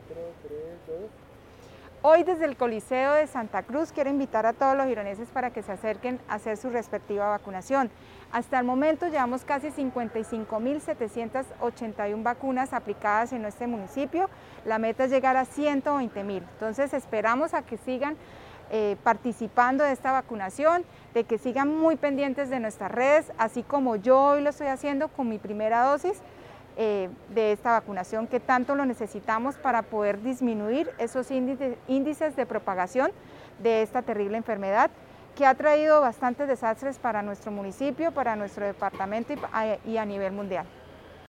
Hoy desde el Coliseo de Santa Cruz quiero invitar a todos los gironeses para que se acerquen a hacer su respectiva vacunación. Hasta el momento llevamos casi 55.781 vacunas aplicadas en nuestro municipio. La meta es llegar a 120.000. Entonces esperamos a que sigan participando de esta vacunación, de que sigan muy pendientes de nuestras redes, así como yo hoy lo estoy haciendo con mi primera dosis de esta vacunación que tanto lo necesitamos para poder disminuir esos índices de propagación de esta terrible enfermedad que ha traído bastantes desastres para nuestro municipio, para nuestro departamento y a nivel mundial.